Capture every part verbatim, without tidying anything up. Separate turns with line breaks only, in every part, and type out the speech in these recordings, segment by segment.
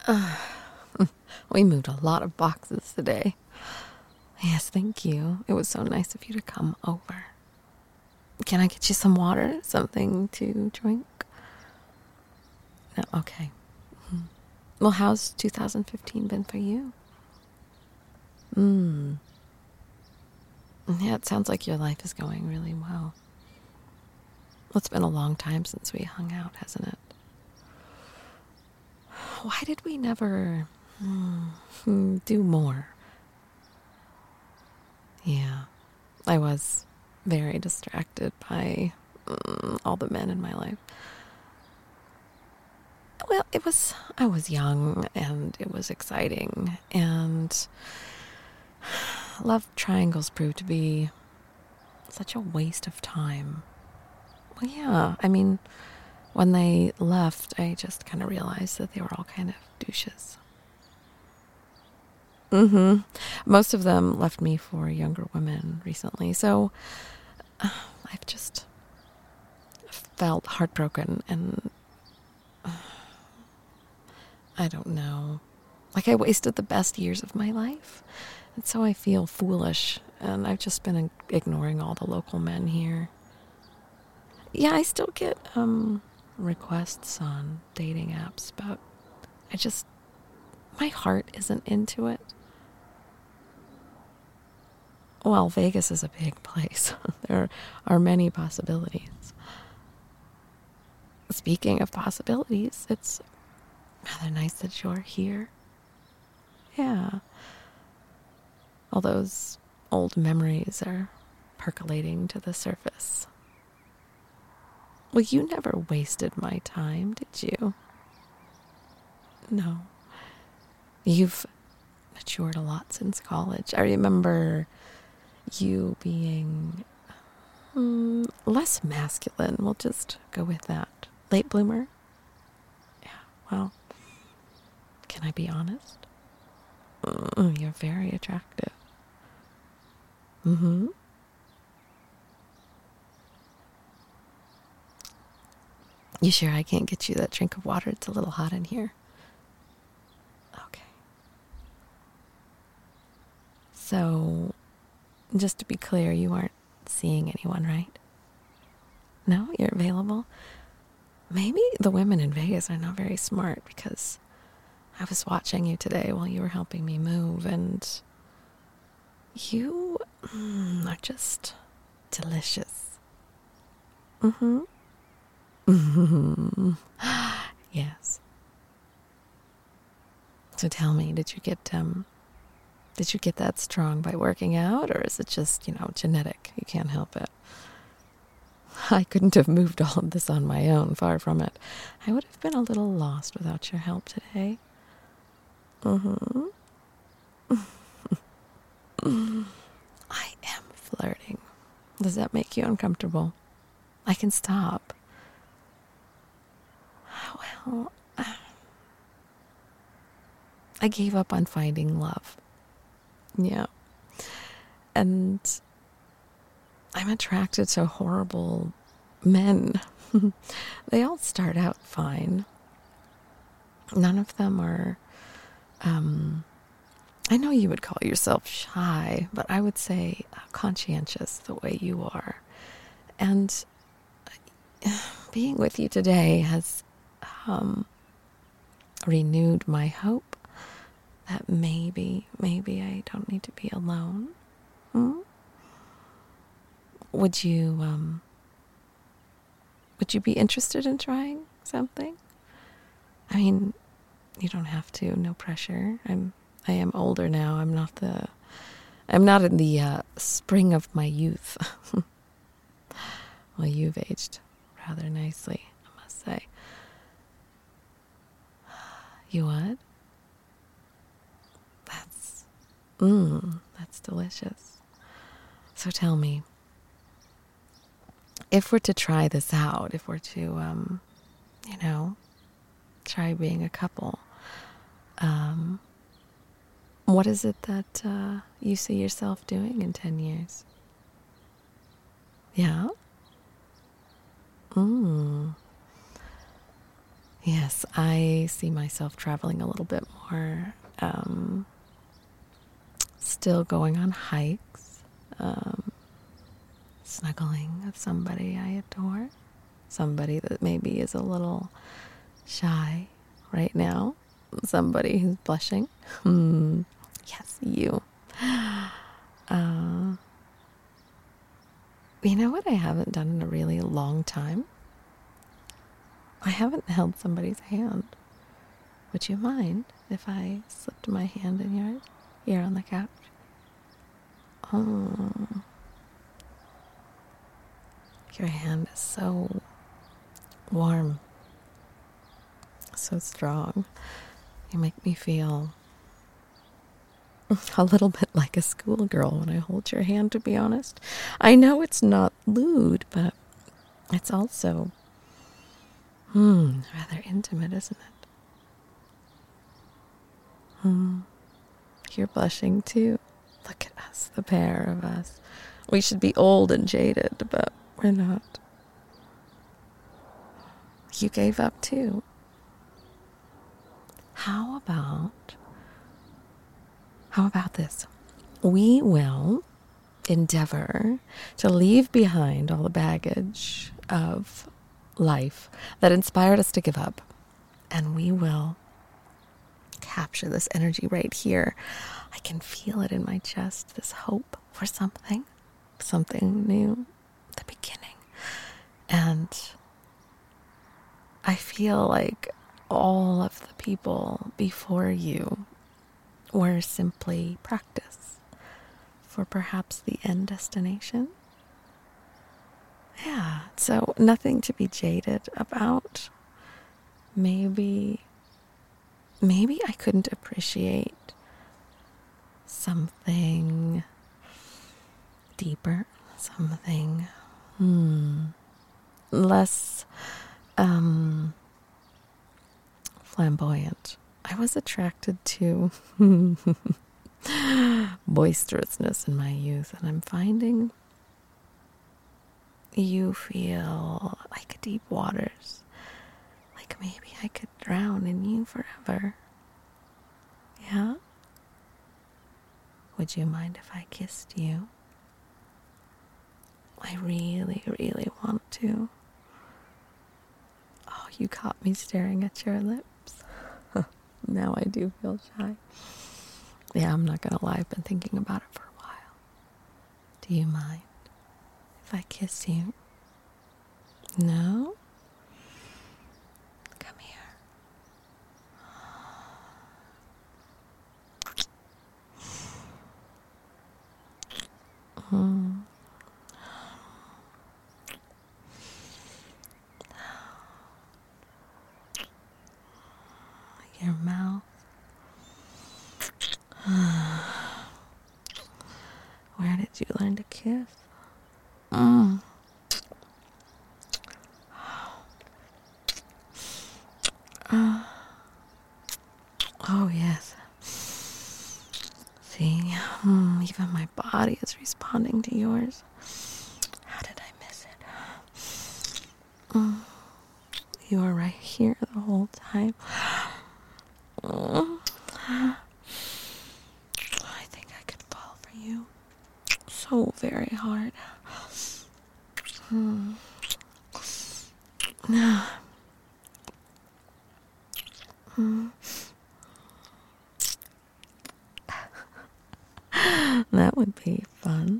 Uh, we moved a lot of boxes today. Yes, thank you. It was so nice of you to come over. Can I get you some water? Something to drink? No, okay. Well, how's two thousand fifteen been for you? Hmm. Yeah, it sounds like your life is going really well. Well, it's been a long time since we hung out, hasn't it? Why did we never hmm, do more? Yeah, I was very distracted by mm, all the men in my life. Well, it was, I was young and it was exciting, and love triangles proved to be such a waste of time. Well, yeah, I mean, when they left, I just kind of realized that they were all kind of douches. Mm-hmm. Most of them left me for younger women recently, so uh, I've just felt heartbroken, and uh, I don't know. Like I wasted the best years of my life, and so I feel foolish, and I've just been ignoring all the local men here. Yeah, I still get um, requests on dating apps, but I just, my heart isn't into it. Well, Vegas is a big place. There are many possibilities. Speaking of possibilities, it's rather nice that you're here. Yeah. All those old memories are percolating to the surface. Well, you never wasted my time, did you? No. You've matured a lot since college. I remember you being mm, less masculine. We'll just go with that. Late bloomer? Yeah, well, can I be honest? Mm, you're very attractive. Mm-hmm. You sure I can't get you that drink of water? It's a little hot in here. Okay. So, just to be clear, you aren't seeing anyone, right? No? You're available? Maybe the women in Vegas are not very smart, because I was watching you today while you were helping me move, and you mm, are just delicious. Mm-hmm. Mm-hmm. Yes. So tell me, did you get um, did you get that strong by working out, or is it just, you know, genetic? You can't help it. I couldn't have moved all of this on my own, far from it. I would have been a little lost without your help today. Mm-hmm. I am flirting. Does that make you uncomfortable? I can stop. Well, I gave up on finding love. Yeah. And I'm attracted to horrible men. They all start out fine. None of them are, um, I know you would call yourself shy, but I would say conscientious the way you are. And being with you today has um, renewed my hope that maybe, maybe I don't need to be alone. Hmm? Would you, um, would you be interested in trying something? I mean, you don't have to, no pressure. I'm, I am older now. I'm not the, I'm not in the uh, spring of my youth. Well, you've aged rather nicely, I must say. You what? That's, mmm, that's delicious. So tell me, if we're to try this out, if we're to, um, you know, try being a couple, um, what is it that uh, you see yourself doing in ten years? Yeah? Mm. Yes, I see myself traveling a little bit more. Um, still going on hikes. Um, snuggling with somebody I adore. Somebody that maybe is a little shy right now. Somebody who's blushing. Hmm. Yes, you. Uh, you know what I haven't done in a really long time? I haven't held somebody's hand. Would you mind if I slipped my hand in yours here on the couch? Oh, your hand is so warm, so strong. You make me feel a little bit like a schoolgirl when I hold your hand, to be honest. I know it's not lewd, but it's also, hmm, rather intimate, isn't it? Hmm. You're blushing too. Look at us, the pair of us. We should be old and jaded, but we're not. You gave up too. How about, how about this? We will endeavor to leave behind all the baggage of life that inspired us to give up. And we will capture this energy right here. I can feel it in my chest, this hope for something, something new, the beginning. And I feel like all of the people before you were simply practice for perhaps the end destination. Yeah, so nothing to be jaded about. Maybe, maybe I couldn't appreciate something deeper, something hmm, less um, flamboyant. I was attracted to boisterousness in my youth, and I'm finding you feel like deep waters, like maybe I could drown in you forever. Yeah? Would you mind if I kissed you? I really, really want to. Oh, you caught me staring at your lips. Now I do feel shy. Yeah, I'm not gonna lie, I've been thinking about it for a while. Do you mind if I kiss you? No? Come here. Mm. Your mouth. Where did you learn to kiss? Mm. Uh, oh, yes. See, mm, even my body is responding to yours. How did I miss it? Mm. You were right here the whole time. Mm. I think I could fall for you so very hard. Mm. Mm. That would be fun.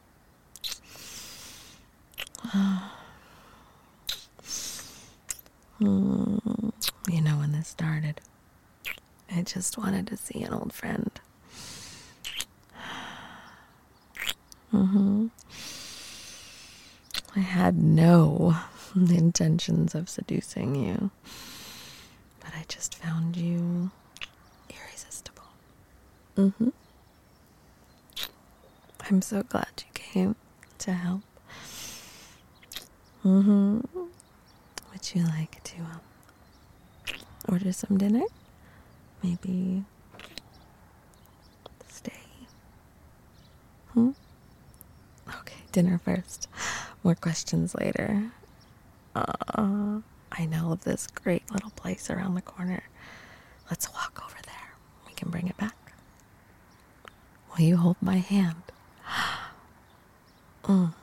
Mm. You know, when this started, I just wanted to see an old friend. Mm-hmm. I had no intentions of seducing you, but I just found you irresistible. Mm-hmm. I'm so glad you came to help. Mm-hmm. Would you like to um, order some dinner? Maybe stay? Hmm? Okay, dinner first. More questions later. Uh, I know of this great little place around the corner. Let's walk over there. We can bring it back. Will you hold my hand? Mm.